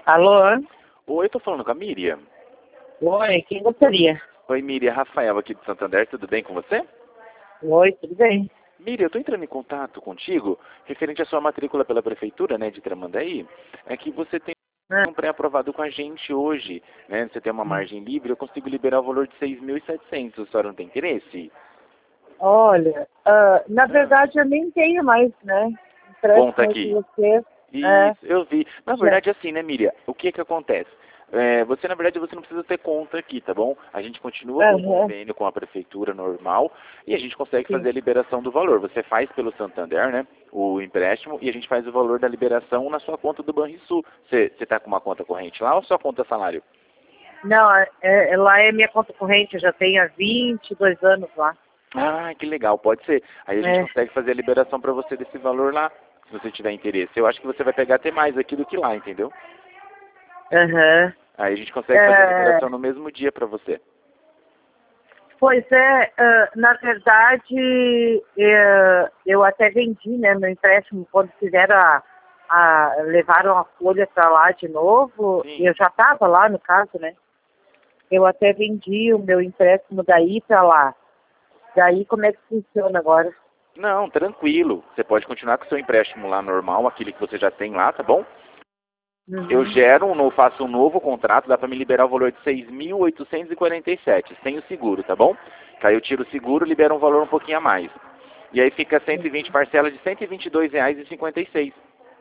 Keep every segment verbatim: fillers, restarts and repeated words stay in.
Alô? Oi, eu tô falando com a Miriam. Oi, quem gostaria? Oi, Miriam, Rafael aqui de Santander, tudo bem com você? Oi, tudo bem? Miriam, eu tô entrando em contato contigo, referente à sua matrícula pela Prefeitura, né, de Tramandaí, é que você tem Ah, um pré-aprovado com a gente hoje, né, você tem uma margem livre, eu consigo liberar o valor de seis mil e setecentos, a senhora não tem interesse? olha, ah, na Ah, verdade eu nem tenho mais, né? conta Empréstimo com aqui. você. É, Isso, eu vi. Na já. verdade, assim, né, Miriam? O que que acontece? É, você, na verdade, você não precisa ter conta aqui, tá bom? A gente continua com o Aham, convênio com a prefeitura normal e a gente consegue sim. fazer a liberação do valor. Você faz pelo Santander, né, o empréstimo, e a gente faz o valor da liberação na sua conta do Banrisul. Você está com uma conta corrente lá ou sua conta salário? Não, é, é- lá é minha conta corrente, eu já tenho há vinte e dois anos lá. Ah, que legal, pode ser. Aí a gente É, consegue fazer a liberação para você desse valor lá, se você tiver interesse. Eu acho que você vai pegar até mais aqui do que lá, entendeu? aham. Aí a gente consegue fazer a É, liberação no mesmo dia para você. pois é, ah, na verdade, é, eu até vendi, né, meu empréstimo, quando fizeram a, a levaram a folha para lá de novo, e Sim. eu já estava lá no caso, né? Eu até vendi o meu empréstimo daí para lá. Daí como é que funciona agora? Não, tranquilo. Você pode continuar com o seu empréstimo lá normal, aquele que você já tem lá, tá bom? Eu Uhum. gero, um, no- faço um novo contrato, dá para me liberar o valor de seis mil oitocentos e quarenta e sete, sem o seguro, tá bom? Que aí eu tiro o seguro e libero um valor um pouquinho a mais. E aí fica cento e vinte parcelas de cento e vinte e dois reais e cinquenta e seis.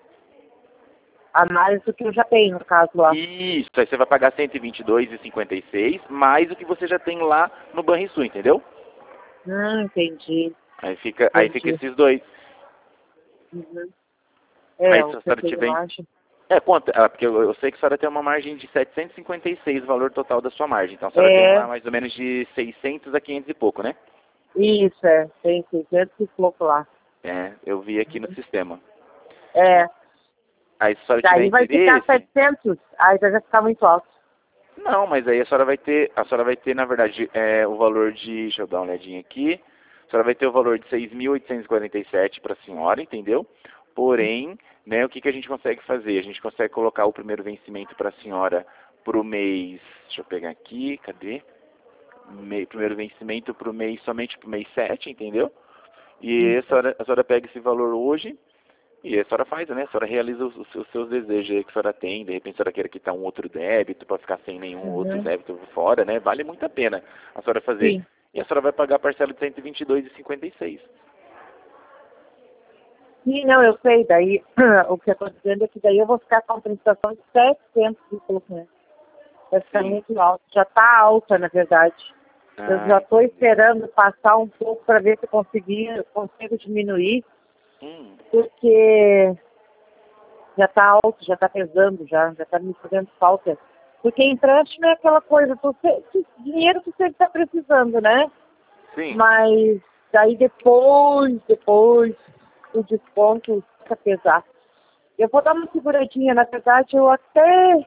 A mais do que eu já tenho, no caso lá. Isso, aí você vai pagar cento e vinte e dois e cinquenta e seis, mais o que você já tem lá no Banrisul, entendeu? Hum, entendi, Aí fica, aí fica entendi. esses dois. Uhum. Aí É, se o a que eu senhora tenho tiver. margem. É, quanto? Ah, porque eu, eu sei que a senhora tem uma margem de setecentos e cinquenta e seis, o valor total da sua margem. Então a senhora tem lá É, mais ou menos de seiscentos a quinhentos e pouco, né? isso, é, tem seiscentos e pouco lá. É, eu vi aqui no sistema. É, Aí se a senhora tiver daí vai ficar interesse, setecentos, aí vai ficar muito alto. não, mas aí a senhora vai ter, a senhora vai ter, na verdade, é, o valor de, deixa eu dar uma olhadinha aqui, a senhora vai ter o valor de seis mil oitocentos e quarenta e sete para a senhora, entendeu? Porém, né, o que, que a gente consegue fazer? A gente consegue colocar o primeiro vencimento para a senhora para o mês, deixa eu pegar aqui, cadê? Me- primeiro vencimento para o mês, somente para o mês sete, entendeu? E a Isso. senhora, a senhora pega esse valor hoje e a senhora faz, né? A senhora realiza os, os seus os seus desejos aí que a senhora tem. De repente a senhora queira quitar um outro débito para ficar sem nenhum outro Uhum. débito fora, né? Vale muito a pena a senhora fazer. Sim. E a senhora vai pagar a parcela de cento e vinte e dois e cinquenta e seis. Sim, não, eu sei, daí o que eu estou dizendo é que daí eu vou ficar com a prestação de setecentos e pouco, né? Vai ficar Sim. muito alto. Já está alta, na verdade. Eu Ah, já estou entendi. esperando passar um pouco para ver se eu conseguir, consigo diminuir, Hum, porque já está alto, já está pesando, já já está me fazendo falta. Porque empréstimo é aquela coisa, tu, se- tu- dinheiro tu sempre está precisando, né? sim. Mas daí depois, depois, o desconto fica pesado. Eu vou dar uma seguradinha, na verdade eu até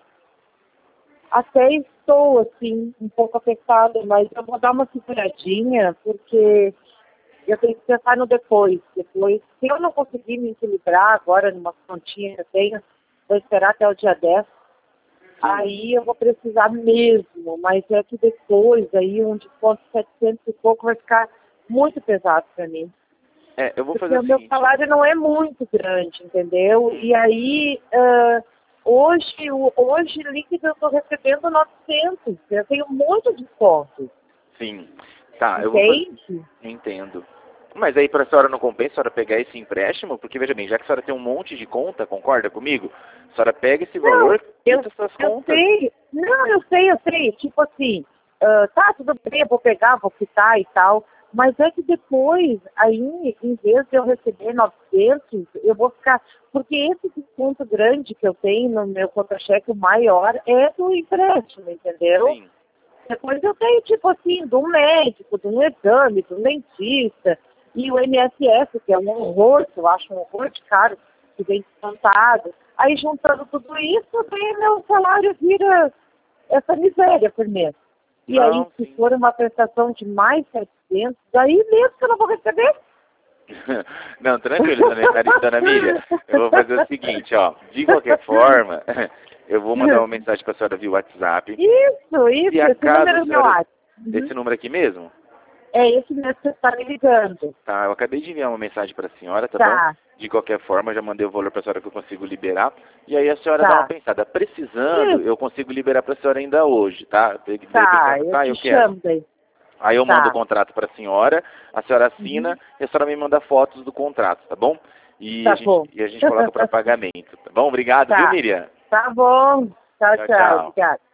Até estou, assim, um pouco apertada, mas eu vou dar uma seguradinha, porque eu tenho que pensar no depois. Depois, se eu não conseguir me equilibrar agora numa continha que eu tenho, vou esperar até o dia dez, Sim. aí eu vou precisar mesmo, mas é que depois, aí um desconto de setecentos e pouco vai ficar muito pesado para mim. É, eu vou Porque fazer o o meu seguinte. salário não é muito grande, entendeu? Hum, E aí, ah, hoje, o- hoje líquido eu estou recebendo novecentos. Eu tenho muito desconto, sim. Tá, eu vou fazer. entende? Entendo. Mas aí para a senhora não compensa a senhora pegar esse empréstimo? Porque veja bem, já que a senhora tem um monte de conta, concorda comigo? A senhora pega esse Não, valor, eu, quita essas eu contas. sei. Não, eu sei, eu sei. Tipo assim, ah, tá, tudo bem, eu vou pegar, vou quitar e tal. Mas é que depois, aí, em vez de eu receber novecentos, eu vou ficar... Porque esse desconto grande que eu tenho no meu contra-cheque, o maior, é do empréstimo, entendeu? Sim. Depois eu tenho, tipo assim, de um médico, de um exame, de um dentista, e o I N S S, que é um horror, que eu acho um horror de caro, que vem descontado. Aí, juntando tudo isso, daí meu salário vira essa miséria por mês. E aí, Não, se sim. for uma prestação de mais setecentos, daí mesmo que eu não vou receber. Não, tranquilo, dona, Mari- dona Miriam. Eu vou fazer o seguinte, ó. De qualquer forma, Eu vou mandar uma mensagem para a senhora via WhatsApp. Isso, isso, Se esse acaso número é a o meu senhora... WhatsApp. Uhum. Esse número aqui mesmo? É esse mesmo que você está me ligando. Tá, eu acabei de enviar uma mensagem para a senhora, tá, Tá. bom? De qualquer forma, já mandei o valor para a senhora que eu consigo liberar. E aí a senhora Tá. dá uma pensada. Precisando, Isso. eu consigo liberar para a senhora ainda hoje, tá? De, de Tá, repente, eu tá, te eu quero. chamo daí. Aí eu Tá. mando o contrato para a senhora, a senhora assina Uhum. e a senhora me manda fotos do contrato, tá bom? E, Tá a, gente, bom. e a gente coloca para pagamento, tá bom? Obrigado, Tá. viu, Miriam? Tá bom. Tchau, Tchau, tchau. tchau. Obrigada.